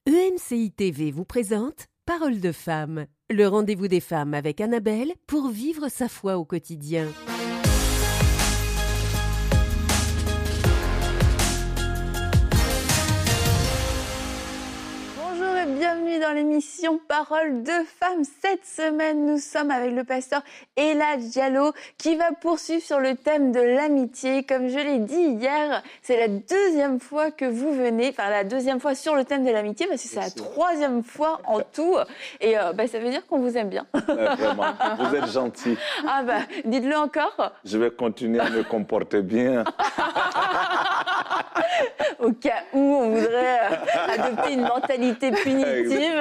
EMCI TV vous présente Parole de femme, le rendez-vous des femmes avec Annabelle pour vivre sa foi au quotidien. Bonjour et bienvenue dans l'émission Parole de femmes. Cette semaine, nous sommes avec le pasteur Ella Diallo qui va poursuivre sur le thème de l'amitié. Comme je l'ai dit hier, c'est la deuxième fois que vous venez, enfin la deuxième fois sur le thème de l'amitié parce que c'est la troisième fois en tout. Et ça veut dire qu'on vous aime bien. Vraiment, vous êtes gentil. Ah dites-le encore. Je vais continuer à me comporter bien. Au cas où on voudrait adopter une mentalité punitive.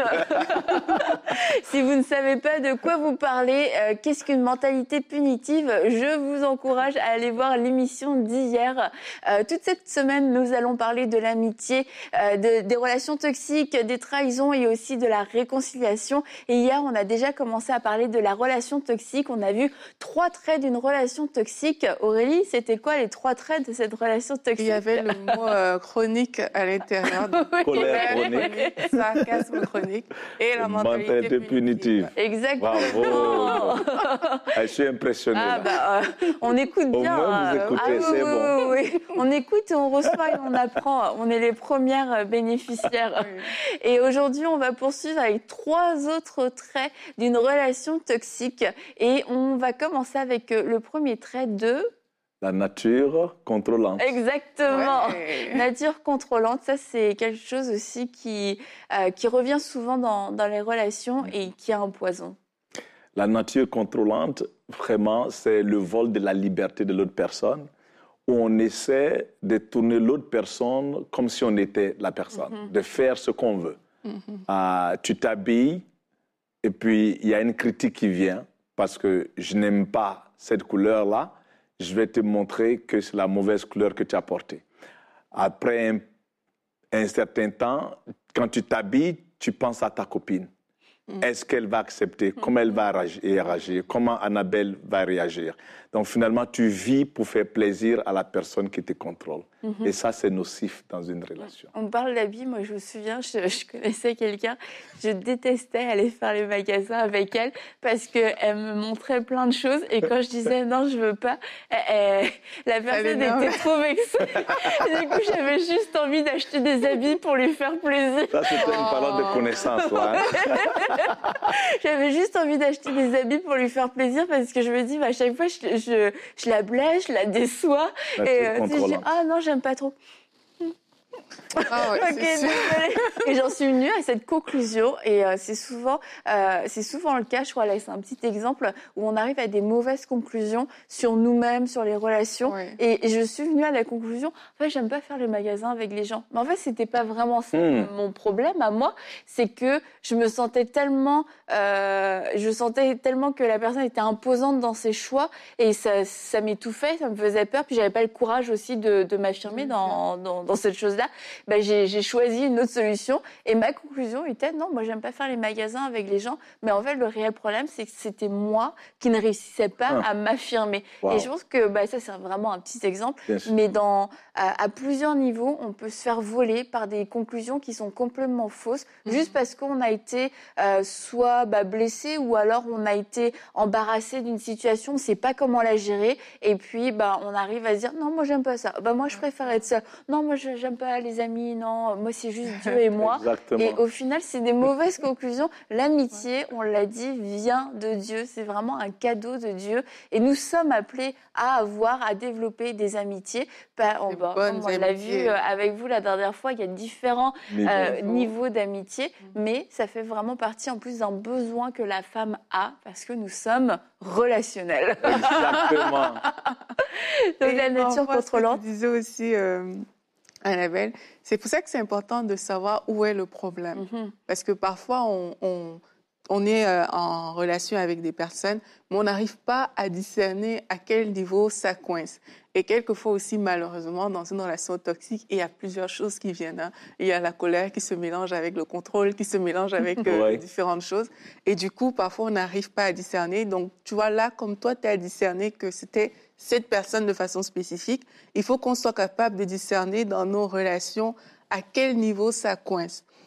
Si vous ne savez pas de quoi vous parlez, qu'est-ce qu'une mentalité punitive? Je vous encourage à aller voir l'émission d'hier. Toute cette semaine, nous allons parler de l'amitié, des relations toxiques, des trahisons et aussi de la réconciliation. Et hier, on a déjà commencé à parler de la relation toxique. On a vu 3 traits d'une relation toxique. Aurélie, c'était quoi les 3 traits de cette relation toxique? Il y avait le mot chronique à l'intérieur. Colère chronique. Sarcasme chronique. Et la mentalité punitive. Exactement. Bravo. Je suis impressionné. On écoute bien. Au moins, vous écoutez, c'est bon. Oui. On écoute et on reçoit et on apprend. On est les premières bénéficiaires. Oui. Et aujourd'hui, on va poursuivre avec 3 autres traits d'une relation toxique. Et on va commencer avec le premier trait de... La nature contrôlante. Exactement. Ouais. Nature contrôlante, ça c'est quelque chose aussi qui revient souvent dans les relations et qui est un poison. La nature contrôlante, vraiment, c'est le vol de la liberté de l'autre personne, où on essaie de tourner l'autre personne comme si on était la personne, de faire ce qu'on veut. Tu t'habilles et puis il y a une critique qui vient parce que je n'aime pas cette couleur-là. Je vais te montrer que c'est la mauvaise couleur que tu as portée. Après un certain temps, quand tu t'habilles, tu penses à ta copine. Est-ce qu'elle va accepter? Comment elle va réagir? Comment Annabelle va réagir? Donc finalement, tu vis pour faire plaisir à la personne qui te contrôle. Et ça, c'est nocif dans une relation. On parle d'habits. Moi, je me souviens, je connaissais quelqu'un, je détestais aller faire les magasins avec elle parce qu'elle me montrait plein de choses. Et quand je disais non, je veux pas, la personne était trop vexée. Et du coup, j'avais juste envie d'acheter des habits pour lui faire plaisir. Ça, c'était une parole de connaissance, là. J'avais juste envie d'acheter des habits pour lui faire plaisir parce que je me dis, à chaque fois, je la blesse, je la déçois. Et je dis, ah non, j'aime pas trop. Ah ouais, okay, et j'en suis venue à cette conclusion et c'est souvent le cas. Je crois là c'est un petit exemple où on arrive à des mauvaises conclusions sur nous-mêmes, sur les relations. Oui. Et je suis venue à la conclusion, en fait j'aime pas faire le magasin avec les gens. Mais en fait c'était pas vraiment ça mon problème à moi, c'est que je sentais tellement que la personne était imposante dans ses choix et ça m'étouffait, ça me faisait peur. Puis j'avais pas le courage aussi de m'affirmer dans cette chose-là. J'ai choisi une autre solution et ma conclusion était non, moi j'aime pas faire les magasins avec les gens, mais en fait le réel problème c'est que c'était moi qui ne réussissais pas à m'affirmer. Wow. Et je pense que ça c'est vraiment un petit exemple, mais à plusieurs niveaux on peut se faire voler par des conclusions qui sont complètement fausses juste parce qu'on a été soit blessé ou alors on a été embarrassé d'une situation, on sait pas comment la gérer et puis on arrive à se dire non moi j'aime pas ça, moi je préfère être seule, non moi j'aime pas les amis, non, moi c'est juste Dieu et moi. Exactement. Et au final, c'est des mauvaises conclusions. L'amitié, on l'a dit, vient de Dieu. C'est vraiment un cadeau de Dieu. Et nous sommes appelés à développer des amitiés. On l'a vu avec vous la dernière fois, il y a différents niveaux d'amitié, mais ça fait vraiment partie en plus d'un besoin que la femme a parce que nous sommes relationnels. Exactement. Donc la nature contrôlante. Tu disais aussi... Annabelle, c'est pour ça que c'est important de savoir où est le problème. Parce que parfois, on est en relation avec des personnes, mais on n'arrive pas à discerner à quel niveau ça coince. Et quelquefois aussi, malheureusement, dans une relation toxique, il y a plusieurs choses qui viennent. Il y a la colère qui se mélange avec le contrôle, qui se mélange avec différentes choses. Et du coup, parfois, on n'arrive pas à discerner. Donc, tu vois, là, comme toi, tu as discerné que c'était cette personne de façon spécifique, il faut qu'on soit capable de discerner dans nos relations à quel niveau ça coince.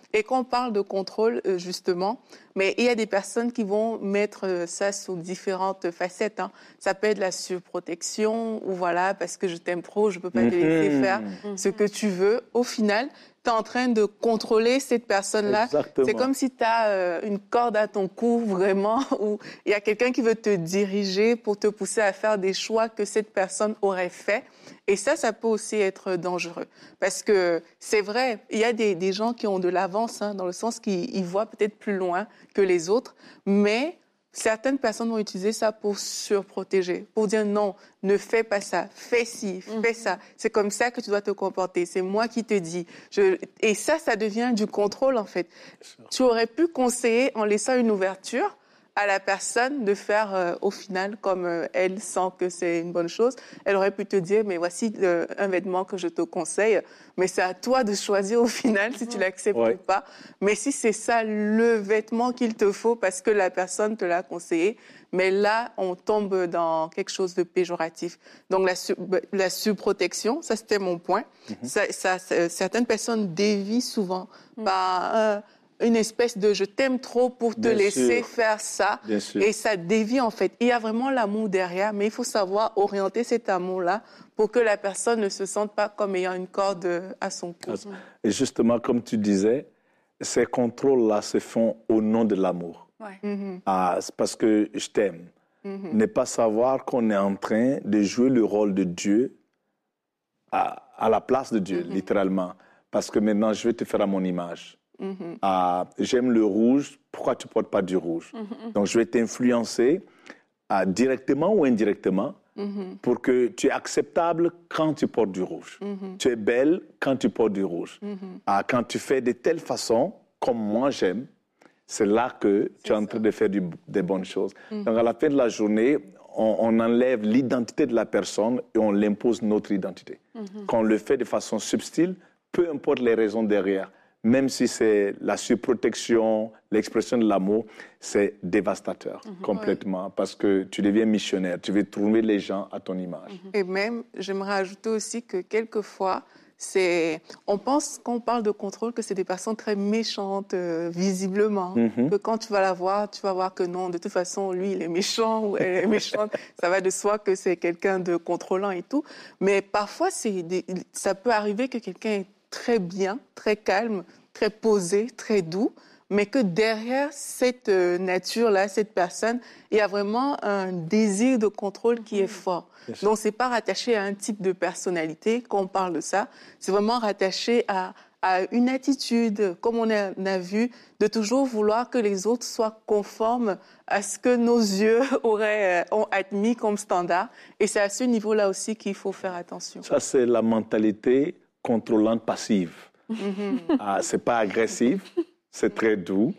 Et quand on parle de contrôle, justement, mais il y a des personnes qui vont mettre ça sous différentes facettes. Hein. Ça peut être la surprotection, ou voilà, parce que je t'aime trop, je peux pas te laisser faire ce que tu veux. Au final, tu es en train de contrôler cette personne-là. Exactement. C'est comme si tu as une corde à ton cou, vraiment, où il y a quelqu'un qui veut te diriger pour te pousser à faire des choix que cette personne aurait fait. Et ça peut aussi être dangereux. Parce que c'est vrai, il y a des gens qui ont de l'avance, hein, dans le sens qu'ils voient peut-être plus loin que les autres, mais certaines personnes vont utiliser ça pour surprotéger, pour dire non, ne fais pas ça, fais ci, fais ça. C'est comme ça que tu dois te comporter. C'est moi qui te dis. Et ça devient du contrôle, en fait. Tu aurais pu conseiller en laissant une ouverture à la personne de faire au final comme elle sent que c'est une bonne chose. Elle aurait pu te dire, mais voici un vêtement que je te conseille, mais c'est à toi de choisir au final si tu l'acceptes ou pas. Mais si c'est ça le vêtement qu'il te faut parce que la personne te l'a conseillé, mais là, on tombe dans quelque chose de péjoratif. Donc la surprotection, ça c'était mon point. Certaines personnes dévient souvent par une espèce de « je t'aime trop pour te laisser faire ça ». Et ça dévie, en fait. Il y a vraiment l'amour derrière, mais il faut savoir orienter cet amour-là pour que la personne ne se sente pas comme ayant une corde à son cou. Et justement, comme tu disais, ces contrôles-là se font au nom de l'amour. C'est parce que je t'aime. Ne pas savoir qu'on est en train de jouer le rôle de Dieu à la place de Dieu, littéralement. Parce que maintenant, je vais te faire à mon image. J'aime le rouge, pourquoi tu ne portes pas du rouge? Donc, je vais t'influencer directement ou indirectement pour que tu es acceptable quand tu portes du rouge. Tu es belle quand tu portes du rouge. Quand tu fais de telle façon, comme moi j'aime, c'est là que tu es en train de faire des bonnes choses. Donc, à la fin de la journée, on enlève l'identité de la personne et on l'impose notre identité. Quand on le fait de façon subtile, peu importe les raisons derrière, même si c'est la surprotection, l'expression de l'amour, c'est dévastateur complètement parce que tu deviens missionnaire, tu veux trouver les gens à ton image. Et même, j'aimerais ajouter aussi que quelquefois, on pense, quand on parle de contrôle, que c'est des personnes très méchantes, visiblement. Que quand tu vas la voir, tu vas voir que non, de toute façon, lui, il est méchant ou elle est méchante. Ça va de soi que c'est quelqu'un de contrôlant et tout. Mais parfois, ça peut arriver que quelqu'un est très bien, très calme, très posé, très doux, mais que derrière cette nature-là, cette personne, il y a vraiment un désir de contrôle qui est fort. Donc, c'est pas rattaché à un type de personnalité quand on parle de ça, c'est vraiment rattaché à une attitude, comme on a vu, de toujours vouloir que les autres soient conformes à ce que nos yeux ont admis comme standard. Et c'est à ce niveau-là aussi qu'il faut faire attention. Ça, c'est la mentalité contrôlante passive. C'est pas agressif, c'est très doux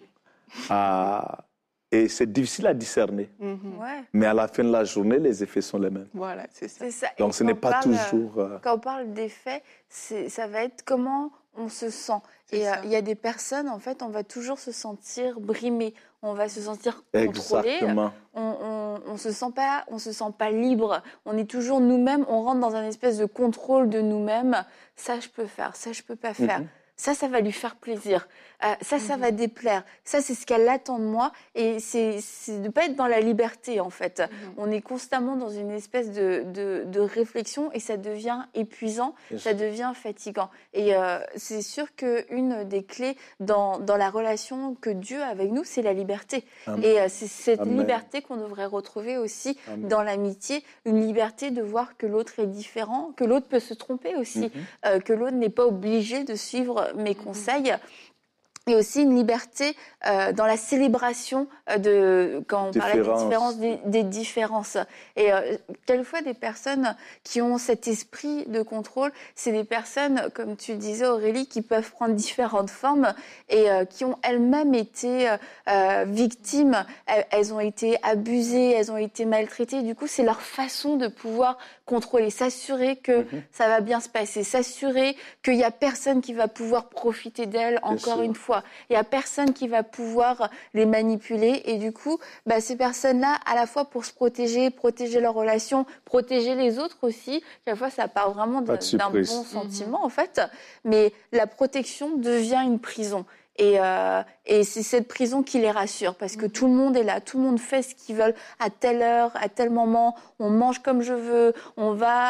et c'est difficile à discerner. Mais à la fin de la journée, les effets sont les mêmes. Voilà, c'est ça. Donc ce n'est pas toujours... Quand on parle d'effets, ça va être comment on se sent. Et il y a des personnes, en fait, on va toujours se sentir brimé, on va se sentir contrôlé. Exactement. On se sent pas libre. On est toujours nous-mêmes, on rentre dans un espèce de contrôle de nous-mêmes. Ça, je peux faire, ça, je peux pas faire. Ça va lui faire plaisir. Ça va déplaire. Ça, c'est ce qu'elle attend de moi. Et c'est de ne pas être dans la liberté, en fait. On est constamment dans une espèce de réflexion et ça devient épuisant, ça devient fatigant. Et c'est sûr qu'une des clés dans la relation que Dieu a avec nous, c'est la liberté. Et c'est cette liberté qu'on devrait retrouver aussi dans l'amitié. Une liberté de voir que l'autre est différent, que l'autre peut se tromper aussi, que l'autre n'est pas obligé de suivre mes conseils. Et aussi une liberté dans la célébration quand on parlait des différences. Et quelquefois, des personnes qui ont cet esprit de contrôle, c'est des personnes, comme tu disais Aurélie, qui peuvent prendre différentes formes et qui ont elles-mêmes été victimes, elles ont été abusées, elles ont été maltraitées. Du coup, c'est leur façon de pouvoir contrôler, s'assurer que ça va bien se passer, s'assurer qu'il n'y a personne qui va pouvoir profiter d'elles encore une fois. Il n'y a personne qui va pouvoir les manipuler. Et du coup, ces personnes-là, à la fois pour se protéger leur relation, protéger les autres aussi, quelquefois ça part vraiment d'un bon sentiment en fait, mais la protection devient une prison. Et c'est cette prison qui les rassure parce que tout le monde est là, tout le monde fait ce qu'ils veulent à telle heure, à tel moment. On mange comme je veux, on va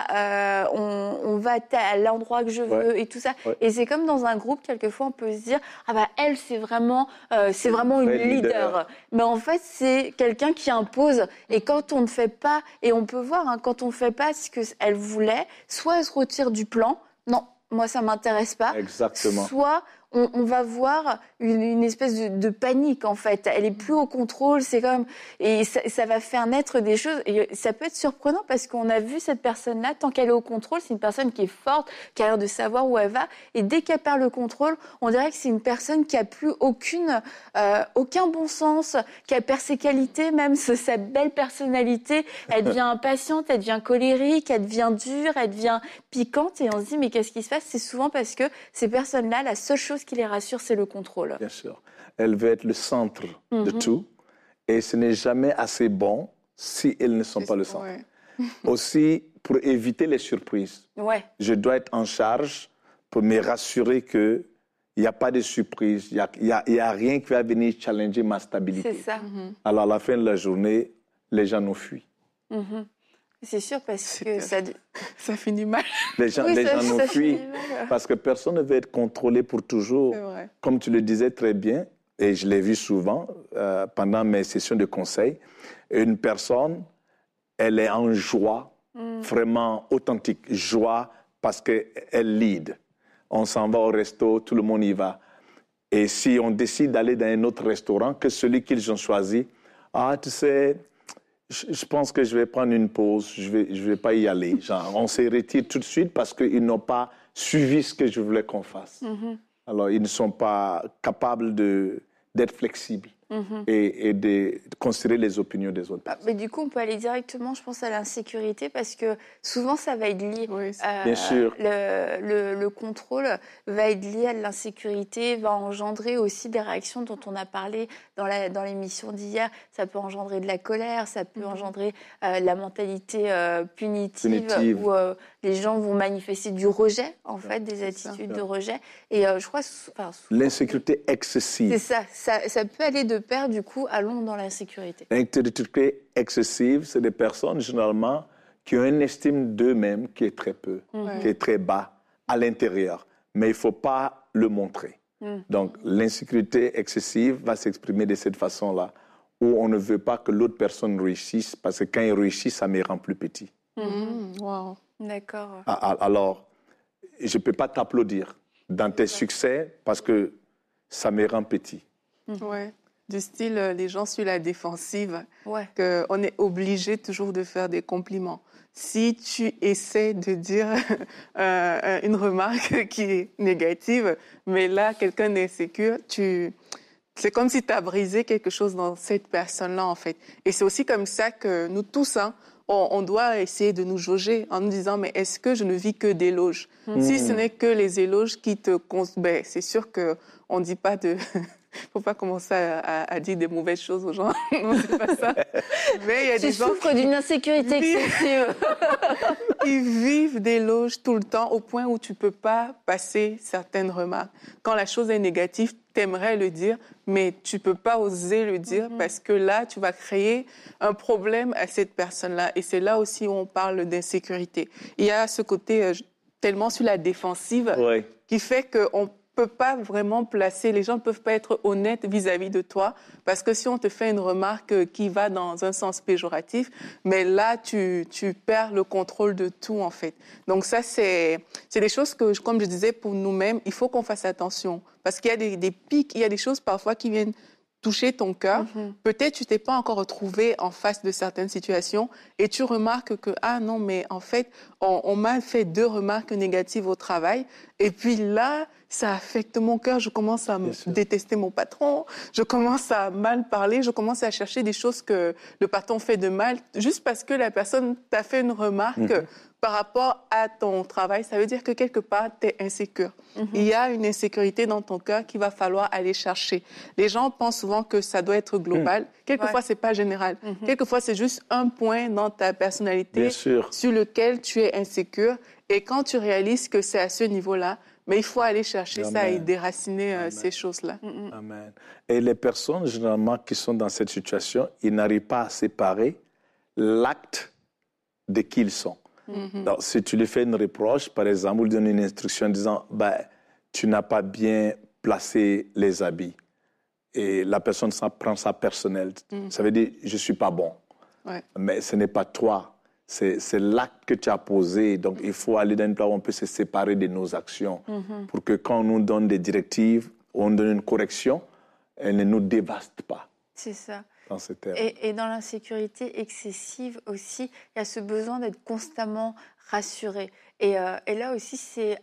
à l'endroit que je veux et tout ça. Ouais. Et c'est comme dans un groupe, quelquefois, on peut se dire ah bah elle c'est vraiment une leader. Mais en fait c'est quelqu'un qui impose. Et quand on ne fait pas, et on peut voir quand on fait pas ce que elle voulait, soit elle se retire du plan. Non, moi ça m'intéresse pas. Exactement. Soit on va voir une espèce de panique, en fait. Elle est plus au contrôle, c'est comme... Et ça va faire naître des choses. Et ça peut être surprenant parce qu'on a vu cette personne-là, tant qu'elle est au contrôle, c'est une personne qui est forte, qui a l'air de savoir où elle va. Et dès qu'elle perd le contrôle, on dirait que c'est une personne qui a plus aucun bon sens, qui perd ses qualités, même sa belle personnalité. Elle devient impatiente, elle devient colérique, elle devient dure, elle devient piquante. Et on se dit, mais qu'est-ce qui se passe ? C'est souvent parce que ces personnes-là, la seule chose qui les rassure, c'est le contrôle. Bien sûr. Elle veut être le centre de tout. Et ce n'est jamais assez bon si elles ne sont pas le centre. Ouais. Aussi, pour éviter les surprises, je dois être en charge pour me rassurer qu'il n'y a pas de surprise, il n'y a rien qui va venir challenger ma stabilité. C'est ça. Alors, à la fin de la journée, les gens nous fuient. C'est sûr, parce que ça finit mal. Les gens nous fuient parce que personne ne veut être contrôlé pour toujours. Comme tu le disais très bien, et je l'ai vu souvent pendant mes sessions de conseil, une personne, elle est en joie, vraiment authentique, joie parce qu'elle lead. On s'en va au resto, tout le monde y va. Et si on décide d'aller dans un autre restaurant que celui qu'ils ont choisi, tu sais... Je pense que je vais prendre une pause, je vais pas y aller. Genre, on se retire tout de suite parce qu'ils n'ont pas suivi ce que je voulais qu'on fasse. Alors, ils ne sont pas capables d'être flexibles et de considérer les opinions des autres personnes. Mais du coup, on peut aller directement, je pense, à l'insécurité parce que souvent, ça va être lié. Bien sûr. Le contrôle va être lié à l'insécurité, va engendrer aussi des réactions dont on a parlé dans l'émission d'hier. Ça peut engendrer de la colère, ça peut engendrer la mentalité punitive. Où les gens vont manifester du rejet, en fait, des attitudes de rejet. Et je crois... L'insécurité excessive. C'est ça. Ça peut aller de pair, du coup, allons dans l'insécurité. L'insécurité excessive, c'est des personnes, généralement, qui ont une estime d'eux-mêmes qui est très peu, qui est très bas à l'intérieur. Mais il ne faut pas le montrer. Donc, l'insécurité excessive va s'exprimer de cette façon-là, où on ne veut pas que l'autre personne réussisse, parce que quand il réussit, ça me rend plus petit. Wow. D'accord. Alors, je ne peux pas t'applaudir dans tes succès parce que ça me rend petit. Ouais. Du style, les gens sur la défensive, qu'on est obligé toujours de faire des compliments. Si tu essaies de dire une remarque qui est négative, mais là, quelqu'un est insécure, c'est comme si tu as brisé quelque chose dans cette personne-là, en fait. Et c'est aussi comme ça que nous tous, on doit essayer de nous jauger en nous disant, mais est-ce que je ne vis que d'éloges ? Si ce n'est que les éloges qui te... c'est sûr qu'on ne dit pas de... Faut pas commencer à dire des mauvaises choses aux gens. Non, c'est pas ça. Mais il y a des gens qui souffrent d'une insécurité excessive. Ils vivent d'éloges tout le temps au point où tu peux pas passer certaines remarques. Quand la chose est négative, t'aimerais le dire, mais tu peux pas oser le dire parce que là, tu vas créer un problème à cette personne-là. Et c'est là aussi où on parle d'insécurité. Il y a ce côté tellement sur la défensive qui fait qu'on peut pas vraiment placer, les gens ne peuvent pas être honnêtes vis-à-vis de toi parce que si on te fait une remarque qui va dans un sens péjoratif, mais là, tu perds le contrôle de tout, en fait. Donc ça, c'est des choses que, comme je disais, pour nous-mêmes, il faut qu'on fasse attention parce qu'il y a des pics, il y a des choses parfois qui viennent toucher ton cœur. Peut-être tu t'es pas encore retrouvé en face de certaines situations et tu remarques que, non, mais en fait, on m'a fait 2 remarques négatives au travail et puis là, ça affecte mon cœur, je commence à détester mon patron, je commence à mal parler, je commence à chercher des choses que le patron fait de mal, juste parce que la personne t'a fait une remarque par rapport à ton travail. Ça veut dire que quelque part, tu es insécure. Il y a une insécurité dans ton cœur qu'il va falloir aller chercher. Les gens pensent souvent que ça doit être global. Quelquefois, c'est pas général. Quelquefois, c'est juste un point dans ta personnalité sur lequel tu es insécure. Et quand tu réalises que c'est à ce niveau-là, Mais il faut aller chercher ça et Amen. déraciner Amen. ces choses-là. Amen. Et les personnes, généralement, qui sont dans cette situation, ils n'arrivent pas à séparer l'acte de qui ils sont. Donc, si tu lui fais une reproche, par exemple, ou lui donnes une instruction en disant tu n'as pas bien placé les habits, et la personne prend ça personnel, ça veut dire je ne suis pas bon. Ouais. Mais ce n'est pas toi, c'est l'acte que tu as posé. Donc, il faut aller dans une place où on peut se séparer de nos actions pour que quand on nous donne des directives, on donne une correction, elle ne nous dévaste pas. C'est ça. Dans ces termes. Et dans l'insécurité excessive aussi, il y a ce besoin d'être constamment rassuré. Et là aussi, c'est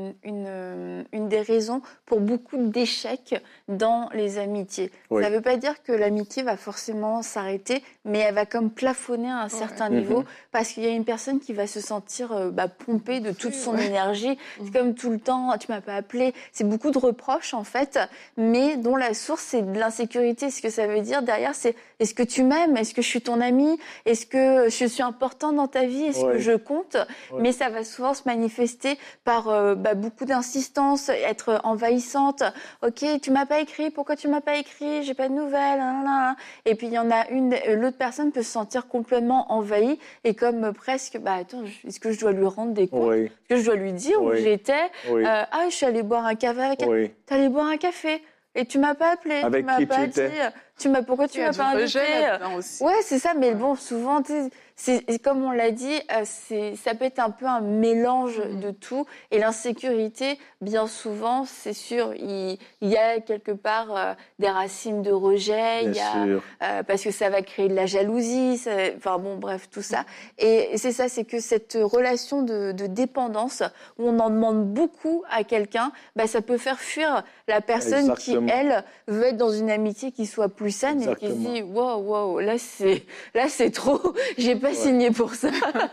une des raisons pour beaucoup d'échecs dans les amitiés. Oui. Ça ne veut pas dire que l'amitié va forcément s'arrêter, mais elle va comme plafonner à un certain niveau, parce qu'il y a une personne qui va se sentir pompée de toute son énergie. C'est comme tout le temps, tu m'as pas appelé. C'est beaucoup de reproches, en fait, mais dont la source, c'est de l'insécurité. Ce que ça veut dire derrière, c'est est-ce que tu m'aimes? Est-ce que je suis ton ami? Est-ce que je suis important dans ta vie? Est-ce que je compte? Mais ça va souvent se manifester par beaucoup d'insistance, être envahissante. Ok, tu m'as pas écrit, pourquoi tu m'as pas écrit? J'ai pas de nouvelles. Et puis il y en a l'autre personne peut se sentir complètement envahie et comme presque, attends, est-ce que je dois lui rendre des comptes? Est-ce que je dois lui dire où j'étais? Je suis allée boire un café avec elle. T'es allée boire un café et tu m'as pas appelé. Avec tu m'as qui pas tu étais? Pourquoi tu m'as pas invité? Ouais, c'est ça, mais bon, souvent, c'est comme on l'a dit, ça peut être un peu un mélange de tout. Et l'insécurité, bien souvent, c'est sûr, il y a quelque part des racines de rejet, parce que ça va créer de la jalousie, bref, tout ça. Et c'est ça, c'est que cette relation de dépendance, où on en demande beaucoup à quelqu'un, ça peut faire fuir la personne qui, elle, veut être dans une amitié qui soit plus saine. Exactement. Et qui se dit wow, là c'est trop, j'ai pas signé pour ça.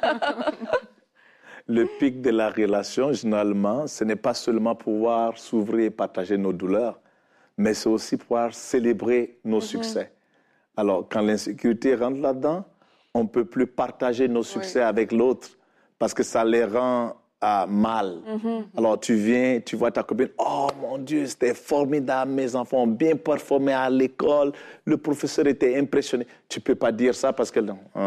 Le pic de la relation, généralement, ce n'est pas seulement pouvoir s'ouvrir et partager nos douleurs, mais c'est aussi pouvoir célébrer nos succès. Alors, quand l'insécurité rentre là-dedans, on ne peut plus partager nos succès avec l'autre parce que ça les rend mal. Alors, tu viens, tu vois ta copine, oh mon Dieu, c'était formidable, mes enfants ont bien performé à l'école, le professeur était impressionné. Tu ne peux pas dire ça parce que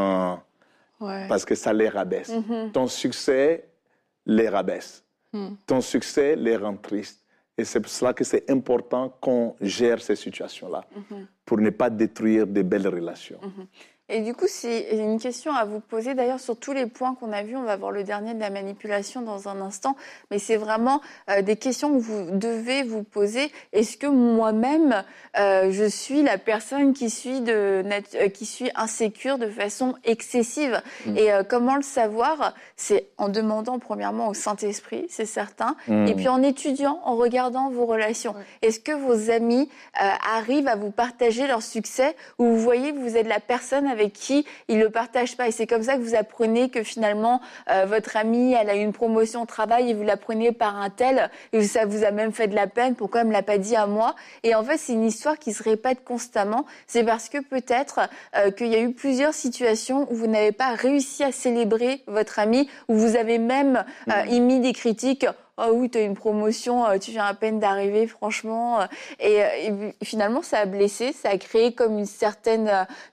ça les rabaisse. Ton succès les rabaisse. Ton succès les rend tristes. Et c'est pour cela que c'est important qu'on gère ces situations-là pour ne pas détruire de belles relations. Et du coup, c'est une question à vous poser. D'ailleurs, sur tous les points qu'on a vus, on va voir le dernier de la manipulation dans un instant. Mais c'est vraiment des questions que vous devez vous poser. Est-ce que moi-même, je suis la personne qui suis insécure de façon excessive? Et comment le savoir? C'est en demandant premièrement au Saint-Esprit, c'est certain. Et puis en étudiant, en regardant vos relations. Est-ce que vos amis arrivent à vous partager leur succès, ou vous voyez que vous êtes la personne avec qui ils ne le partagent pas? Et c'est comme ça que vous apprenez que finalement, votre amie, elle a eu une promotion au travail et vous l'apprenez par un tel, et ça vous a même fait de la peine, pourquoi elle ne me l'a pas dit à moi? Et en fait, c'est une histoire qui se répète constamment. C'est parce que peut-être qu'il y a eu plusieurs situations où vous n'avez pas réussi à célébrer votre amie, où vous avez même émis des critiques. Oh oui, tu as une promotion, tu viens à peine d'arriver, franchement. Et finalement, ça a blessé, ça a créé comme une certaine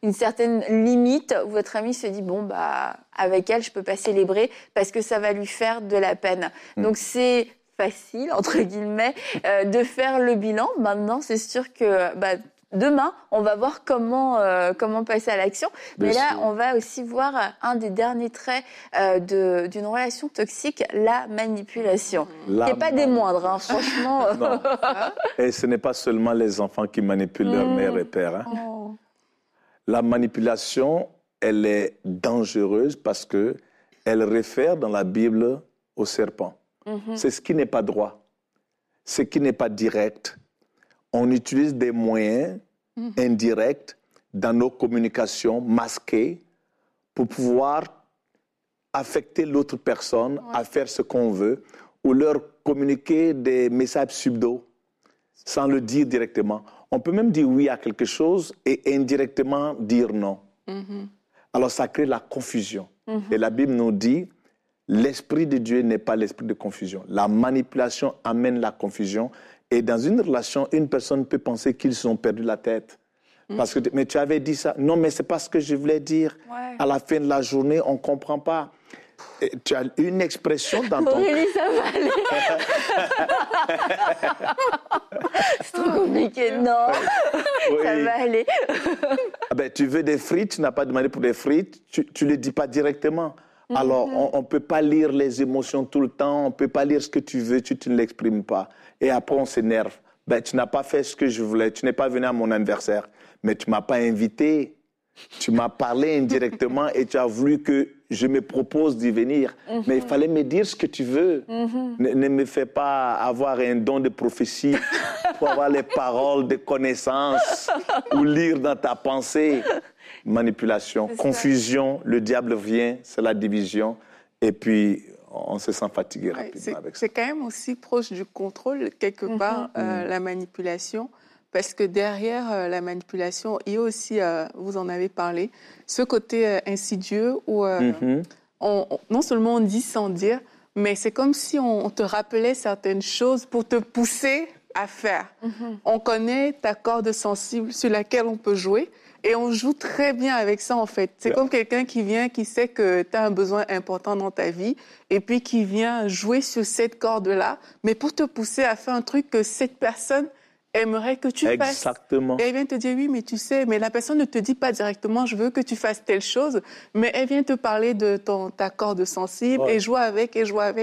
limite où votre ami se dit, avec elle, je peux pas célébrer parce que ça va lui faire de la peine. Donc, c'est facile, entre guillemets, de faire le bilan. Maintenant, c'est sûr que... demain, on va voir comment passer à l'action. Mais là, on va aussi voir un des derniers traits d'une relation toxique, la manipulation. Qui n'est pas des moindres, hein, franchement. Non. Et ce n'est pas seulement les enfants qui manipulent leur mère et père. Hein. La manipulation, elle est dangereuse parce qu'elle réfère dans la Bible au serpent. C'est ce qui n'est pas droit, ce qui n'est pas direct. On utilise des moyens indirects dans nos communications masquées pour pouvoir affecter l'autre personne à faire ce qu'on veut ou leur communiquer des messages subtils sans le dire directement. On peut même dire oui à quelque chose et indirectement dire non. Alors ça crée la confusion. Et la Bible nous dit, l'esprit de Dieu n'est pas l'esprit de confusion. La manipulation amène la confusion. Et dans une relation, une personne peut penser qu'ils ont perdu la tête. Parce que, mais tu avais dit ça. Non, mais c'est pas ce que je voulais dire. Ouais. À la fin de la journée, on ne comprend pas. Et tu as une expression dans ton... Aurélie, ça va aller. C'est trop compliqué. Non, oui. Ça va aller. Tu veux des frites, tu n'as pas demandé pour des frites, tu ne le dis pas directement. Alors, on ne peut pas lire les émotions tout le temps, on ne peut pas lire ce que tu veux, tu ne l'exprimes pas. Et après, on s'énerve. Tu n'as pas fait ce que je voulais, tu n'es pas venu à mon anniversaire, mais tu ne m'as pas invité. Tu m'as parlé indirectement et tu as voulu que je me propose d'y venir. Mais il fallait me dire ce que tu veux. Ne me fais pas avoir un don de prophétie pour avoir les paroles de connaissance ou lire dans ta pensée. Manipulation, confusion, le diable vient, c'est la division. Et puis, on se sent fatigué rapidement avec ça. C'est quand même aussi proche du contrôle, quelque part, la manipulation. Parce que derrière la manipulation, il y a aussi, vous en avez parlé, ce côté insidieux où non seulement on dit sans dire, mais c'est comme si on te rappelait certaines choses pour te pousser à faire. On connaît ta corde sensible sur laquelle on peut jouer et on joue très bien avec ça, en fait. C'est comme quelqu'un qui vient, qui sait que tu as un besoin important dans ta vie et puis qui vient jouer sur cette corde-là, mais pour te pousser à faire un truc que cette personne aimerait que tu fasses. Exactement. Et elle vient te dire, oui, mais tu sais, mais la personne ne te dit pas directement, je veux que tu fasses telle chose, mais elle vient te parler de ta corde sensible et joue avec.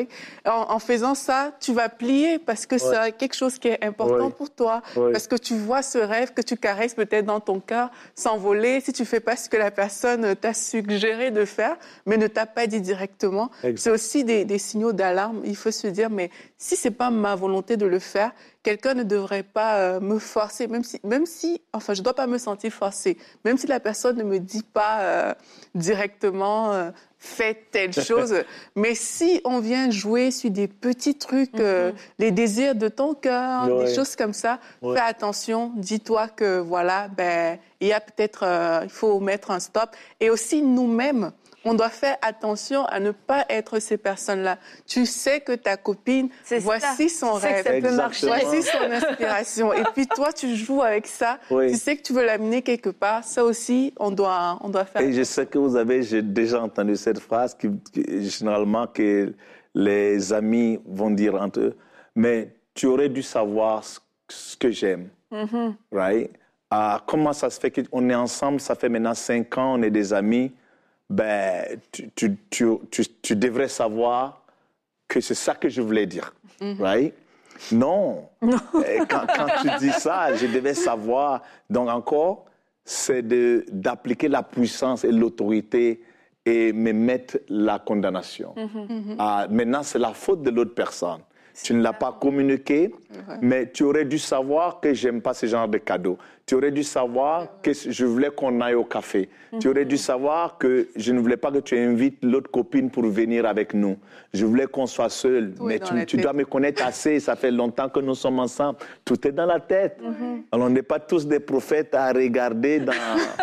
En faisant ça, tu vas plier parce que c'est quelque chose qui est important pour toi, parce que tu vois ce rêve que tu caresses peut-être dans ton cœur s'envoler si tu fais pas ce que la personne t'a suggéré de faire, mais ne t'a pas dit directement. C'est aussi des signaux d'alarme. Il faut se dire, mais si c'est pas ma volonté de le faire, quelqu'un ne devrait pas me forcer, même si, enfin, je dois pas me sentir forcée, même si la personne ne me dit pas directement fais telle chose, mais si on vient jouer sur des petits trucs, les désirs de ton cœur, des choses comme ça, fais attention, dis-toi que voilà, il y a peut-être, il faut mettre un stop. Et aussi nous-mêmes, on doit faire attention à ne pas être ces personnes-là. Tu sais que ta copine, voici son rêve, ça peut marcher. Voici son inspiration. Et puis toi, tu joues avec ça. Tu sais que tu veux l'amener quelque part. Ça aussi, on doit faire. Et je sais que j'ai déjà entendu cette phrase généralement que les amis vont dire entre eux. Mais tu aurais dû savoir ce que j'aime, right? Comment ça se fait qu'on est ensemble? Ça fait maintenant 5 ans, on est des amis. Tu devrais savoir que c'est ça que je voulais dire, right? Non. Quand tu dis ça, je devais savoir. Donc encore, c'est d'appliquer la puissance et l'autorité et me mettre la condamnation. Maintenant, c'est la faute de l'autre personne. Tu ne l'as pas communiqué, mais tu aurais dû savoir que j'aime pas ce genre de cadeaux. Tu aurais dû savoir que je voulais qu'on aille au café. Tu aurais dû savoir que je ne voulais pas que tu invites l'autre copine pour venir avec nous. Je voulais qu'on soit seuls. Mais tu dois me connaître assez. Ça fait longtemps que nous sommes ensemble. Tout est dans la tête. Alors, on n'est pas tous des prophètes à regarder dans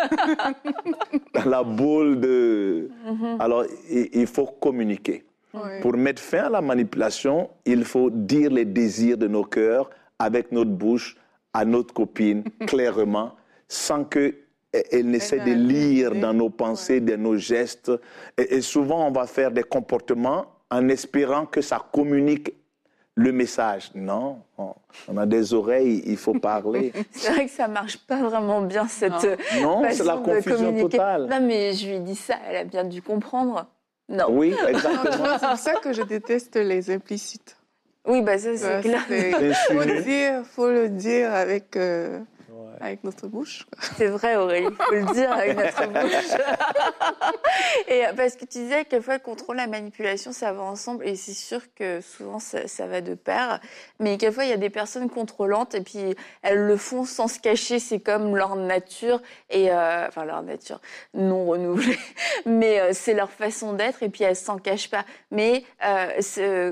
la boule de... Alors, il faut communiquer. Pour mettre fin à la manipulation, il faut dire les désirs de nos cœurs avec notre bouche à notre copine clairement, sans qu'elle n'essaie de lire dans nos pensées, dans nos gestes. Et souvent, on va faire des comportements en espérant que ça communique le message. Non, on a des oreilles, il faut parler. C'est vrai que ça marche pas vraiment bien, cette non, c'est la confusion totale. Non, mais je lui ai dit ça, elle a bien dû comprendre. Non. Oui, exactement. C'est pour ça que je déteste les implicites. Oui, ça, c'est clair. Il faut le dire avec notre bouche. C'est vrai, Aurélie, il faut le dire avec notre bouche. Et parce que tu disais que quelquefois, le contrôle, la manipulation, ça va ensemble. Et c'est sûr que souvent, ça va de pair. Mais quelquefois, il y a des personnes contrôlantes et puis elles le font sans se cacher. C'est comme leur nature, enfin leur nature non renouvelée. Mais c'est leur façon d'être et puis elles ne s'en cachent pas. Mais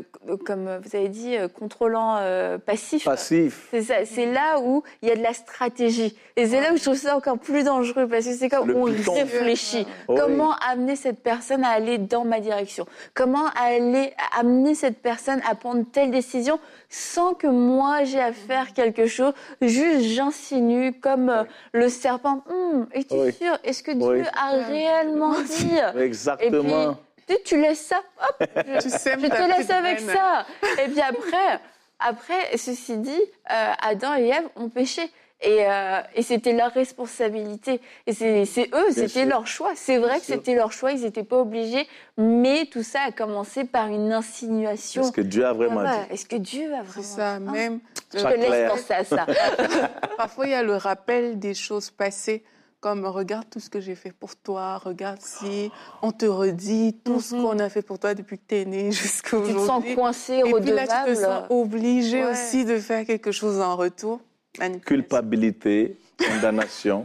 comme vous avez dit, contrôlant passif. Passif. C'est ça. C'est là où il y a de la stratégie. stratégie. Et c'est là où je trouve ça encore plus dangereux, parce que c'est comme on réfléchit. Comment amener cette personne à aller dans ma direction? Comment amener cette personne à prendre telle décision sans que moi j'ai à faire quelque chose? Juste j'insinue comme le serpent. Es-tu sûr? Est-ce que Dieu a réellement dit? Exactement. Et puis, tu laisses ça, hop, je te laisse avec ça. Et puis après, ceci dit, Adam et Ève ont péché. Et c'était leur responsabilité. Et c'est eux, c'était leur choix. C'est vrai que c'était leur choix, ils n'étaient pas obligés. Mais tout ça a commencé par une insinuation. Est-ce que Dieu a vraiment dit? Est-ce que Dieu a vraiment dit? C'est ça, même. Je te laisse penser à ça. Parfois, il y a le rappel des choses passées. Comme, regarde tout ce que j'ai fait pour toi, regarde si on te redit tout ce qu'on a fait pour toi depuis que t'es né jusqu'à aujourd'hui. Tu te sens coincé, redevable. Et puis là, tu te sens obligé aussi de faire quelque chose en retour. Culpabilité, condamnation.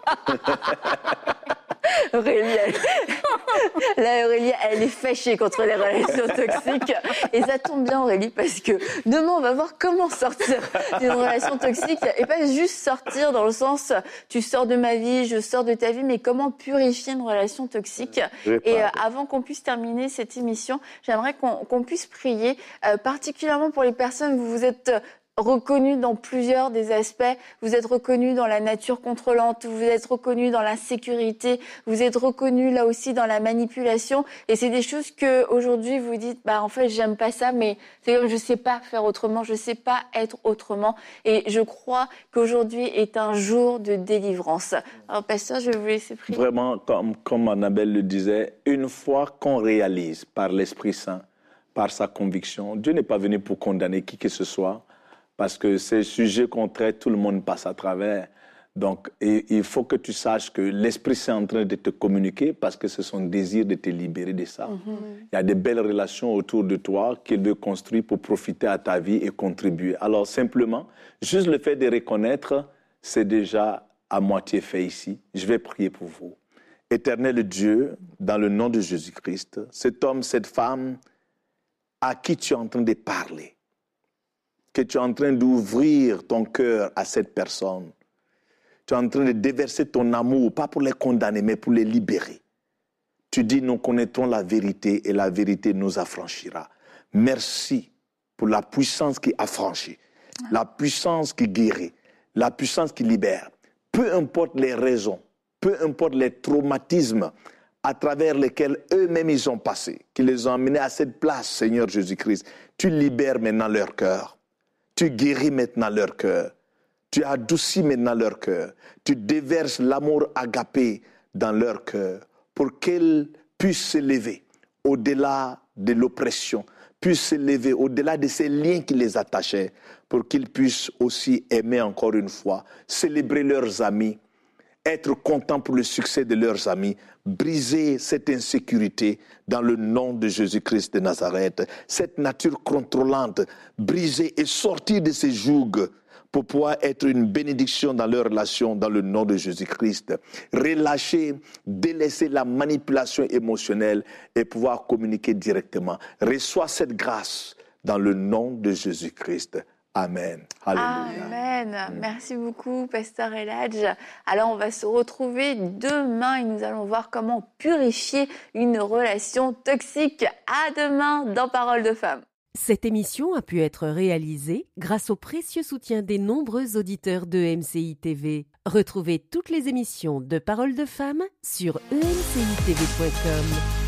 Aurélie, elle est fâchée contre les relations toxiques. Et ça tombe bien, Aurélie, parce que demain, on va voir comment sortir d'une relation toxique. Et pas juste sortir dans le sens, tu sors de ma vie, je sors de ta vie, mais comment purifier une relation toxique. Et avant qu'on puisse terminer cette émission, j'aimerais qu'on puisse prier, particulièrement pour les personnes, vous êtes reconnu dans plusieurs des aspects. Vous êtes reconnu dans la nature contrôlante, vous êtes reconnu dans l'insécurité, vous êtes reconnu là aussi dans la manipulation. Et c'est des choses que aujourd'hui vous dites, en fait, j'aime pas ça, mais c'est comme je sais pas faire autrement, je sais pas être autrement. Et je crois qu'aujourd'hui est un jour de délivrance. Alors, pasteur, je vais vous laisser prier. Vraiment, comme Annabelle le disait, une fois qu'on réalise par l'Esprit Saint, par sa conviction, Dieu n'est pas venu pour condamner qui que ce soit. Parce que ces sujets qu'on traite, tout le monde passe à travers. Donc, il faut que tu saches que l'Esprit Saint est en train de te communiquer parce que c'est son désir de te libérer de ça. Il y a des belles relations autour de toi qu'il veut construire pour profiter à ta vie et contribuer. Alors, simplement, juste le fait de reconnaître, c'est déjà à moitié fait ici. Je vais prier pour vous. Éternel Dieu, dans le nom de Jésus-Christ, cet homme, cette femme à qui tu es en train de parler, que tu es en train d'ouvrir ton cœur à cette personne. Tu es en train de déverser ton amour, pas pour les condamner, mais pour les libérer. Tu dis, nous connaîtrons la vérité et la vérité nous affranchira. Merci pour la puissance qui affranchit, la puissance qui guérit, la puissance qui libère. Peu importe les raisons, peu importe les traumatismes à travers lesquels eux-mêmes ils ont passé, qui les ont amenés à cette place, Seigneur Jésus-Christ, tu libères maintenant leur cœur. Tu guéris maintenant leur cœur. Tu adoucis maintenant leur cœur. Tu déverses l'amour agapé dans leur cœur pour qu'ils puissent s'élever au-delà de l'oppression, puissent s'élever au-delà de ces liens qui les attachaient, pour qu'ils puissent aussi aimer encore une fois, célébrer leurs amis, être contents pour le succès de leurs amis, briser cette insécurité dans le nom de Jésus-Christ de Nazareth, cette nature contrôlante, briser et sortir de ces jougs pour pouvoir être une bénédiction dans leurs relations dans le nom de Jésus-Christ. Relâcher, délaisser la manipulation émotionnelle et pouvoir communiquer directement. Reçois cette grâce dans le nom de Jésus-Christ. Amen. Alléluia. Amen. Merci beaucoup, Pasteur Eladj. Alors, on va se retrouver demain et nous allons voir comment purifier une relation toxique. À demain dans Parole de Femme. Cette émission a pu être réalisée grâce au précieux soutien des nombreux auditeurs de MCI TV. Retrouvez toutes les émissions de Parole de Femme sur emcitv.com.